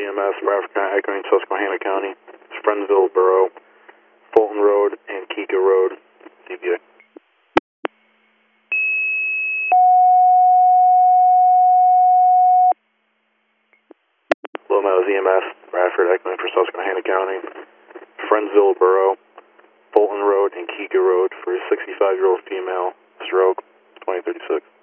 EMS, Bradford County, echoing Susquehanna County, Friendsville Borough, Fulton Road, and Kika Road, CBA. Low Meadows EMS, Bradford, echoing for Susquehanna County, Friendsville Borough, Fulton Road, and Kika Road for a 65-year-old female, stroke, 2036.